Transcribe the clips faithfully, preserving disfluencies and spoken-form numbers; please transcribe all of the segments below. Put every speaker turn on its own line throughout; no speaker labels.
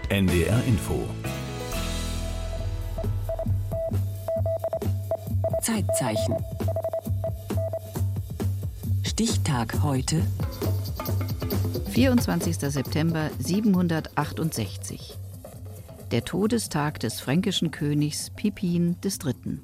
N D R Info.
Zeitzeichen. Stichtag heute.
vierundzwanzigster September siebenhundertachtundsechzig. Der Todestag des fränkischen Königs Pippin des Dritten.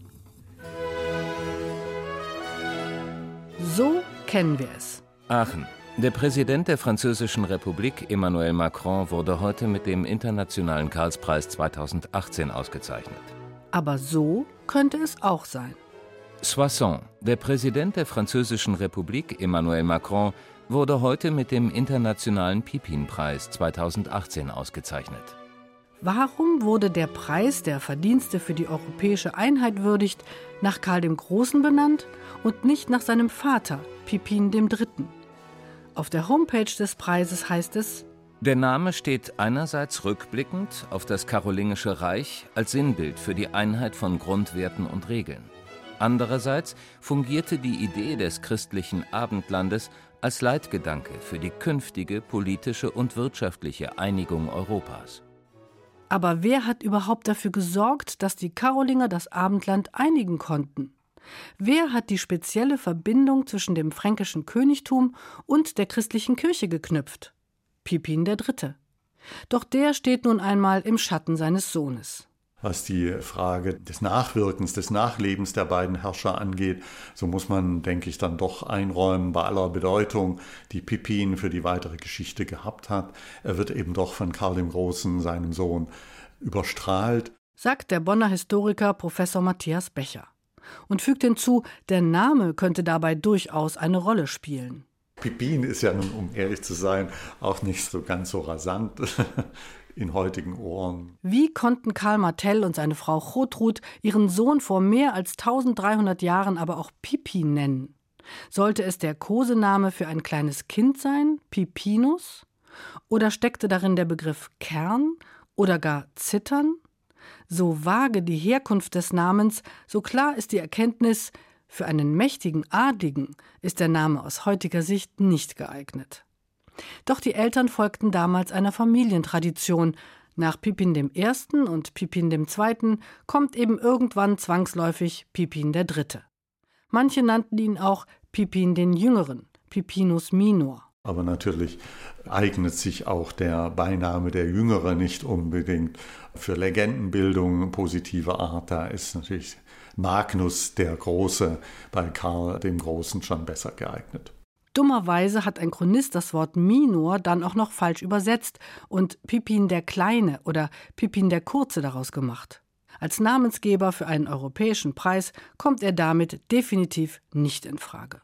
So kennen wir es.
Aachen. Der Präsident der Französischen Republik, Emmanuel Macron, wurde heute mit dem Internationalen Karlspreis zweitausendachtzehn ausgezeichnet.
Aber so könnte es auch sein.
Soissons. Der Präsident der Französischen Republik, Emmanuel Macron, wurde heute mit dem Internationalen Pippin-Preis zweitausendachtzehn ausgezeichnet.
Warum wurde der Preis, der Verdienste für die europäische Einheit würdigt, nach Karl dem Großen benannt und nicht nach seinem Vater, Pippin dem Dritten? Auf der Homepage des Preises heißt es:
Der Name steht einerseits rückblickend auf das Karolingische Reich als Sinnbild für die Einheit von Grundwerten und Regeln. Andererseits fungierte die Idee des christlichen Abendlandes als Leitgedanke für die künftige politische und wirtschaftliche Einigung Europas.
Aber wer hat überhaupt dafür gesorgt, dass die Karolinger das Abendland einigen konnten? Wer hat die spezielle Verbindung zwischen dem fränkischen Königtum und der christlichen Kirche geknüpft? Pippin der Dritte. Doch der steht nun einmal im Schatten seines Sohnes.
Was die Frage des Nachwirkens, des Nachlebens der beiden Herrscher angeht, so muss man, denke ich, dann doch einräumen, bei aller Bedeutung, die Pippin für die weitere Geschichte gehabt hat. Er wird eben doch von Karl dem Großen, seinem Sohn, überstrahlt.
Sagt der Bonner Historiker Professor Matthias Becher. Und fügt hinzu, der Name könnte dabei durchaus eine Rolle spielen.
Pippin ist ja nun, um ehrlich zu sein, auch nicht so ganz so rasant in heutigen Ohren.
Wie konnten Karl Martell und seine Frau Chotrud ihren Sohn vor mehr als dreizehnhundert Jahren aber auch Pippin nennen? Sollte es der Kosename für ein kleines Kind sein, Pippinus? Oder steckte darin der Begriff Kern oder gar Zittern? So vage die Herkunft des Namens, so klar ist die Erkenntnis, für einen mächtigen Adligen ist der Name aus heutiger Sicht nicht geeignet. Doch die Eltern folgten damals einer Familientradition. Nach Pippin dem Ersten und Pippin dem Zweiten kommt eben irgendwann zwangsläufig Pippin der Dritte. Manche nannten ihn auch Pippin den Jüngeren, Pippinus minor.
Aber natürlich eignet sich auch der Beiname der Jüngere nicht unbedingt für Legendenbildung positiver Art. Da ist natürlich Magnus der Große bei Karl dem Großen schon besser geeignet.
Dummerweise hat ein Chronist das Wort Minor dann auch noch falsch übersetzt und Pippin der Kleine oder Pippin der Kurze daraus gemacht. Als Namensgeber für einen europäischen Preis kommt er damit definitiv nicht in Frage.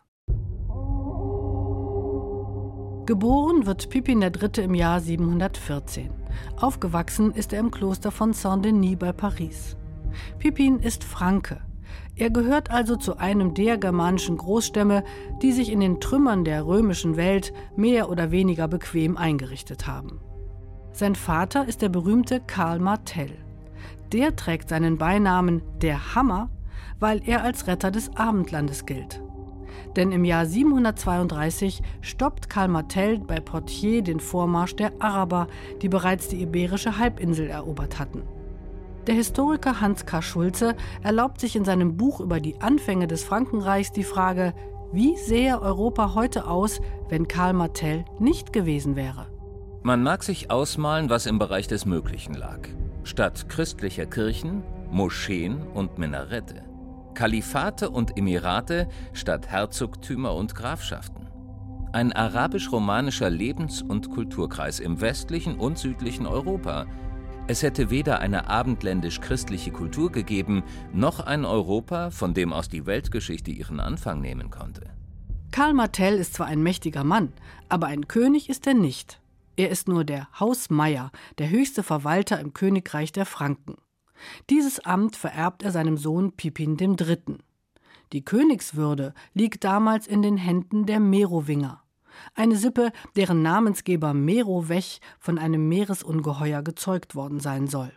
Geboren wird Pippin der Dritte im Jahr siebenhundertvierzehn. Aufgewachsen ist er im Kloster von Saint-Denis bei Paris. Pippin ist Franke. Er gehört also zu einem der germanischen Großstämme, die sich in den Trümmern der römischen Welt mehr oder weniger bequem eingerichtet haben. Sein Vater ist der berühmte Karl Martell. Der trägt seinen Beinamen der Hammer, weil er als Retter des Abendlandes gilt. Denn im Jahr siebenhundertzweiunddreißig stoppt Karl Martell bei Poitiers den Vormarsch der Araber, die bereits die Iberische Halbinsel erobert hatten. Der Historiker Hans K. Schulze erlaubt sich in seinem Buch über die Anfänge des Frankenreichs die Frage, wie sähe Europa heute aus, wenn Karl Martell nicht gewesen wäre?
Man mag sich ausmalen, was im Bereich des Möglichen lag. Statt christlicher Kirchen, Moscheen und Minarette. Kalifate und Emirate statt Herzogtümer und Grafschaften. Ein arabisch-romanischer Lebens- und Kulturkreis im westlichen und südlichen Europa. Es hätte weder eine abendländisch-christliche Kultur gegeben, noch ein Europa, von dem aus die Weltgeschichte ihren Anfang nehmen konnte.
Karl Martell ist zwar ein mächtiger Mann, aber ein König ist er nicht. Er ist nur der Hausmeier, der höchste Verwalter im Königreich der Franken. Dieses Amt vererbt er seinem Sohn Pippin dem Dritten. Die Königswürde liegt damals in den Händen der Merowinger. Eine Sippe, deren Namensgeber Merowech von einem Meeresungeheuer gezeugt worden sein soll.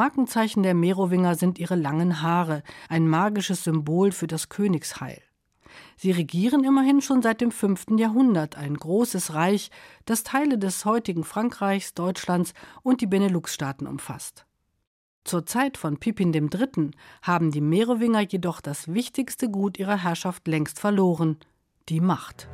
Markenzeichen der Merowinger sind ihre langen Haare, ein magisches Symbol für das Königsheil. Sie regieren immerhin schon seit dem fünften Jahrhundert ein großes Reich, das Teile des heutigen Frankreichs, Deutschlands und die Benelux-Staaten umfasst. Zur Zeit von Pippin dem Dritten haben die Merowinger jedoch das wichtigste Gut ihrer Herrschaft längst verloren: die Macht.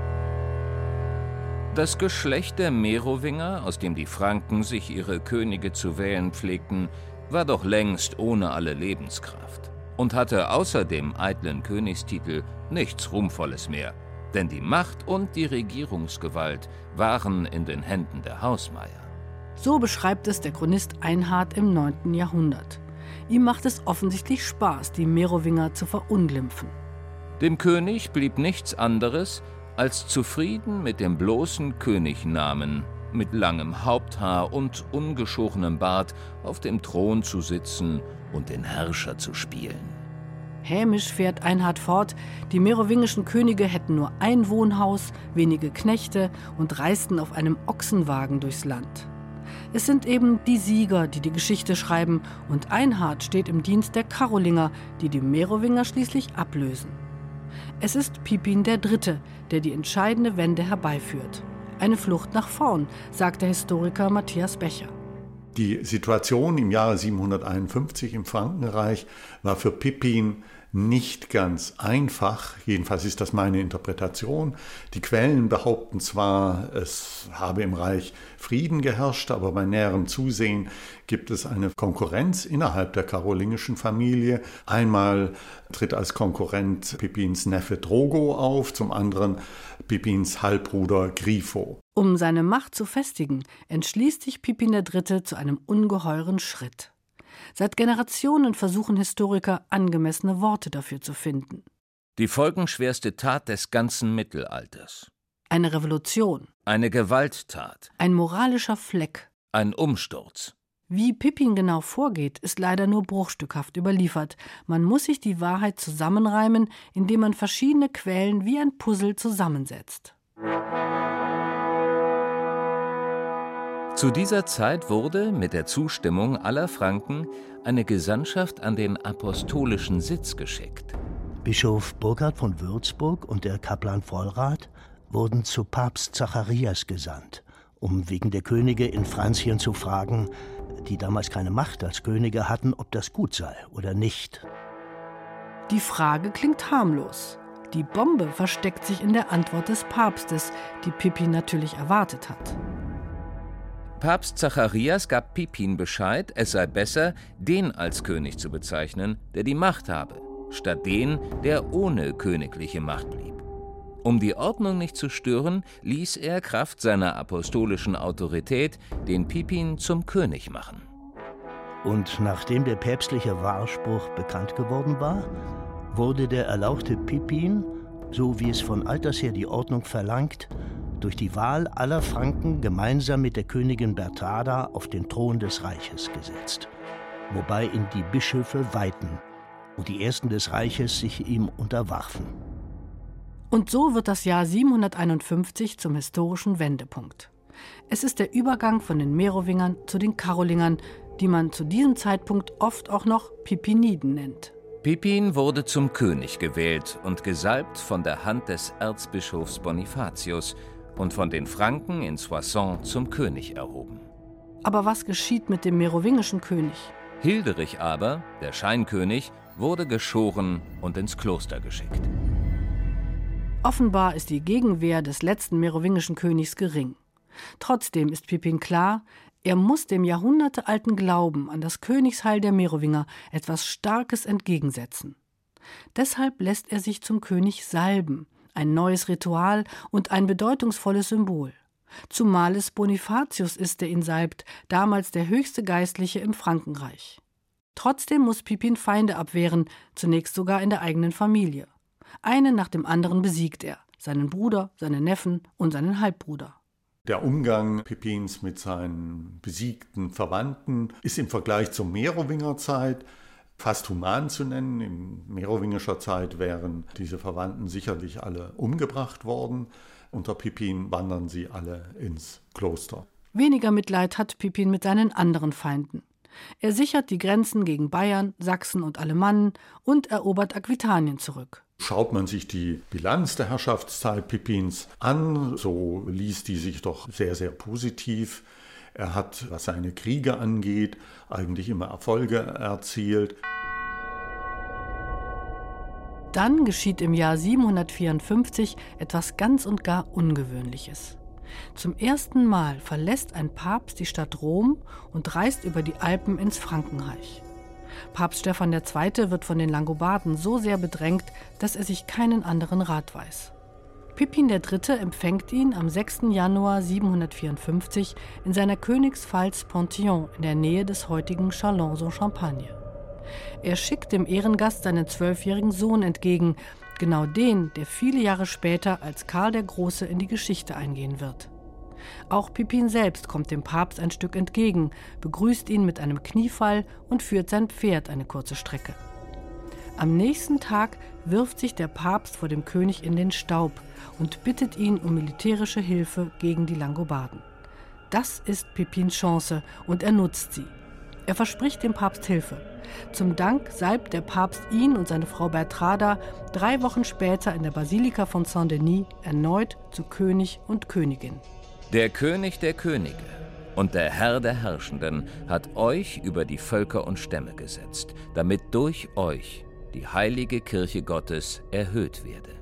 Das Geschlecht der Merowinger, aus dem die Franken sich ihre Könige zu wählen pflegten, war doch längst ohne alle Lebenskraft und hatte außer dem eitlen Königstitel nichts Ruhmvolles mehr, denn die Macht und die Regierungsgewalt waren in den Händen der Hausmeier.
So beschreibt es der Chronist Einhard im neunten Jahrhundert. Ihm macht es offensichtlich Spaß, die Merowinger zu verunglimpfen.
Dem König blieb nichts anderes, als zufrieden mit dem bloßen Könignamen, mit langem Haupthaar und ungeschorenem Bart auf dem Thron zu sitzen und den Herrscher zu spielen.
Hämisch fährt Einhard fort, die merowingischen Könige hätten nur ein Wohnhaus, wenige Knechte und reisten auf einem Ochsenwagen durchs Land. Es sind eben die Sieger, die die Geschichte schreiben, und Einhard steht im Dienst der Karolinger, die die Merowinger schließlich ablösen. Es ist Pippin der Dritte, der die entscheidende Wende herbeiführt. Eine Flucht nach vorn, sagt der Historiker Matthias Becher.
Die Situation im Jahre siebenhunderteinundfünfzig im Frankenreich war für Pippin nicht ganz einfach. Jedenfalls ist das meine Interpretation. Die Quellen behaupten zwar, es habe im Reich Frieden geherrscht, aber bei näherem Zusehen gibt es eine Konkurrenz innerhalb der karolingischen Familie. Einmal tritt als Konkurrent Pippins Neffe Drogo auf, zum anderen Pippins Halbbruder Grifo.
Um seine Macht zu festigen, entschließt sich Pippin der Dritte zu einem ungeheuren Schritt. Seit Generationen versuchen Historiker, angemessene Worte dafür zu finden.
Die folgenschwerste Tat des ganzen Mittelalters.
Eine Revolution.
Eine Gewalttat.
Ein moralischer Fleck.
Ein Umsturz.
Wie Pippin genau vorgeht, ist leider nur bruchstückhaft überliefert. Man muss sich die Wahrheit zusammenreimen, indem man verschiedene Quellen wie ein Puzzle zusammensetzt.
Zu dieser Zeit wurde mit der Zustimmung aller Franken eine Gesandtschaft an den apostolischen Sitz geschickt.
Bischof Burkhard von Würzburg und der Kaplan Vollrath wurden zu Papst Zacharias gesandt, um wegen der Könige in Francien zu fragen, die damals keine Macht als Könige hatten, ob das gut sei oder nicht.
Die Frage klingt harmlos. Die Bombe versteckt sich in der Antwort des Papstes, die Pippin natürlich erwartet hat.
Papst Zacharias gab Pippin Bescheid, es sei besser, den als König zu bezeichnen, der die Macht habe, statt den, der ohne königliche Macht blieb. Um die Ordnung nicht zu stören, ließ er Kraft seiner apostolischen Autorität den Pippin zum König machen.
Und nachdem der päpstliche Wahrspruch bekannt geworden war, wurde der erlauchte Pippin, so wie es von alters her die Ordnung verlangt, durch die Wahl aller Franken gemeinsam mit der Königin Bertrada auf den Thron des Reiches gesetzt, wobei ihn die Bischöfe weihten und die Ersten des Reiches sich ihm unterwarfen.
Und so wird das Jahr siebenhunderteinundfünfzig zum historischen Wendepunkt. Es ist der Übergang von den Merowingern zu den Karolingern, die man zu diesem Zeitpunkt oft auch noch Pippiniden nennt.
Pippin wurde zum König gewählt und gesalbt von der Hand des Erzbischofs Bonifatius und von den Franken in Soissons zum König erhoben.
Aber was geschieht mit dem merowingischen König?
Hilderich aber, der Scheinkönig, wurde geschoren und ins Kloster geschickt.
Offenbar ist die Gegenwehr des letzten merowingischen Königs gering. Trotzdem ist Pippin klar, er muss dem jahrhundertealten Glauben an das Königsheil der Merowinger etwas Starkes entgegensetzen. Deshalb lässt er sich zum König salben, ein neues Ritual und ein bedeutungsvolles Symbol. Zumal es Bonifatius ist, der ihn salbt, damals der höchste Geistliche im Frankenreich. Trotzdem muss Pippin Feinde abwehren, zunächst sogar in der eigenen Familie. Einen nach dem anderen besiegt er, seinen Bruder, seinen Neffen und seinen Halbbruder.
Der Umgang Pippins mit seinen besiegten Verwandten ist im Vergleich zur Merowingerzeit fast human zu nennen. In merowingischer Zeit wären diese Verwandten sicherlich alle umgebracht worden. Unter Pippin wandern sie alle ins Kloster.
Weniger Mitleid hat Pippin mit seinen anderen Feinden. Er sichert die Grenzen gegen Bayern, Sachsen und Alemannen und erobert Aquitanien zurück.
Schaut man sich die Bilanz der Herrschaftszeit Pipins an, so liest die sich doch sehr, sehr positiv. Er hat, was seine Kriege angeht, eigentlich immer Erfolge erzielt.
Dann geschieht im Jahr siebenhundertvierundfünfzig etwas ganz und gar Ungewöhnliches. Zum ersten Mal verlässt ein Papst die Stadt Rom und reist über die Alpen ins Frankenreich. Papst Stephan der Zweite wird von den Langobarden so sehr bedrängt, dass er sich keinen anderen Rat weiß. Pippin der Dritte empfängt ihn am sechsten Januar siebenhundertvierundfünfzig in seiner Königspfalz Pontillon in der Nähe des heutigen Châlons-en-Champagne. Er schickt dem Ehrengast seinen zwölfjährigen Sohn entgegen, genau den, der viele Jahre später als Karl der Große in die Geschichte eingehen wird. Auch Pippin selbst kommt dem Papst ein Stück entgegen, begrüßt ihn mit einem Kniefall und führt sein Pferd eine kurze Strecke. Am nächsten Tag wirft sich der Papst vor dem König in den Staub und bittet ihn um militärische Hilfe gegen die Langobarden. Das ist Pippins Chance und er nutzt sie. Er verspricht dem Papst Hilfe. Zum Dank salbt der Papst ihn und seine Frau Bertrada drei Wochen später in der Basilika von Saint-Denis erneut zu König und Königin.
Der König der Könige und der Herr der Herrschenden hat euch über die Völker und Stämme gesetzt, damit durch euch die heilige Kirche Gottes erhöht werde.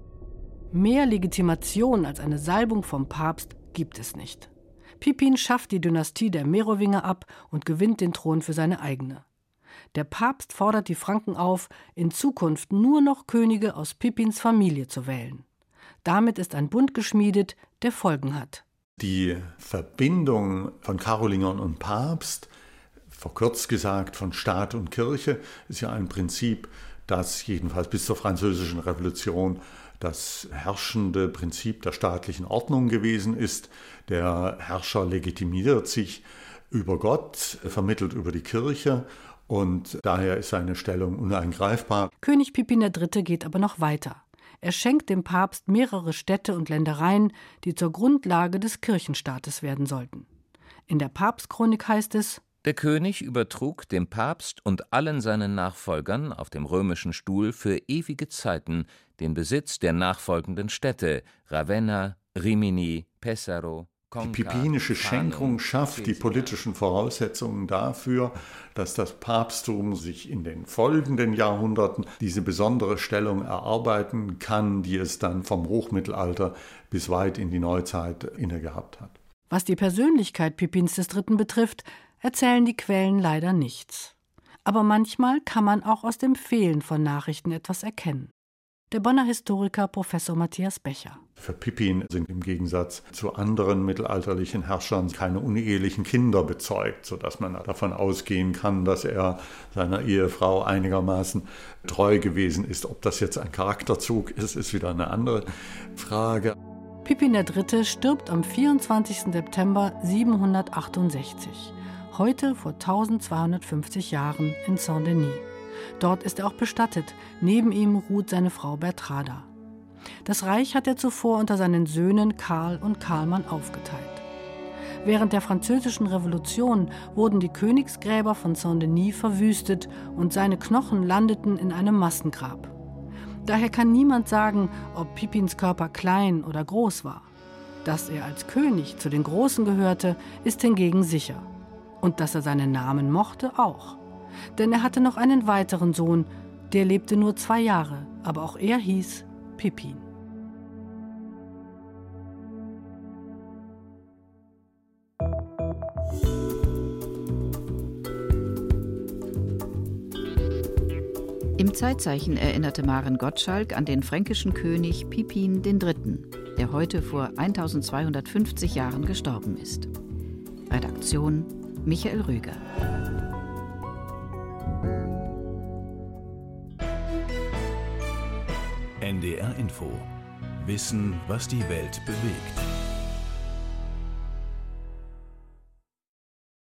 Mehr Legitimation als eine Salbung vom Papst gibt es nicht. Pippin schafft die Dynastie der Merowinger ab und gewinnt den Thron für seine eigene. Der Papst fordert die Franken auf, in Zukunft nur noch Könige aus Pippins Familie zu wählen. Damit ist ein Bund geschmiedet, der Folgen hat.
Die Verbindung von Karolingern und Papst, verkürzt gesagt von Staat und Kirche, ist ja ein Prinzip, das jedenfalls bis zur Französischen Revolution das herrschende Prinzip der staatlichen Ordnung gewesen ist. Der Herrscher legitimiert sich über Gott, vermittelt über die Kirche und daher ist seine Stellung uneingreifbar.
König Pippin der Dritte geht aber noch weiter. Er schenkt dem Papst mehrere Städte und Ländereien, die zur Grundlage des Kirchenstaates werden sollten. In der Papstchronik heißt es:
Der König übertrug dem Papst und allen seinen Nachfolgern auf dem römischen Stuhl für ewige Zeiten den Besitz der nachfolgenden Städte Ravenna, Rimini, Pesaro, Conca.
Die pippinische Schenkung schafft die politischen Voraussetzungen dafür, dass das Papsttum sich in den folgenden Jahrhunderten diese besondere Stellung erarbeiten kann, die es dann vom Hochmittelalter bis weit in die Neuzeit innegehabt hat.
Was die Persönlichkeit Pippins des Dritten betrifft, erzählen die Quellen leider nichts. Aber manchmal kann man auch aus dem Fehlen von Nachrichten etwas erkennen. Der Bonner Historiker Professor Matthias Becher.
Für Pippin sind im Gegensatz zu anderen mittelalterlichen Herrschern keine unehelichen Kinder bezeugt, sodass man davon ausgehen kann, dass er seiner Ehefrau einigermaßen treu gewesen ist. Ob das jetzt ein Charakterzug ist, ist wieder eine andere Frage.
Pippin der Dritte stirbt am vierundzwanzigsten September siebenhundertachtundsechzig, heute vor tausendzweihundertfünfzig Jahren in Saint-Denis. Dort ist er auch bestattet, neben ihm ruht seine Frau Bertrada. Das Reich hat er zuvor unter seinen Söhnen Karl und Karlmann aufgeteilt. Während der Französischen Revolution wurden die Königsgräber von Saint-Denis verwüstet und seine Knochen landeten in einem Massengrab. Daher kann niemand sagen, ob Pippins Körper klein oder groß war. Dass er als König zu den Großen gehörte, ist hingegen sicher. Und dass er seinen Namen mochte, auch. Denn er hatte noch einen weiteren Sohn, der lebte nur zwei Jahre, aber auch er hieß Pippin.
Im Zeitzeichen erinnerte Maren Gottschalk an den fränkischen König Pippin den Dritten, der heute vor eintausendzweihundertfünfzig Jahren gestorben ist. Redaktion Michael Rüger.
N D R Info. Wissen, was die Welt bewegt.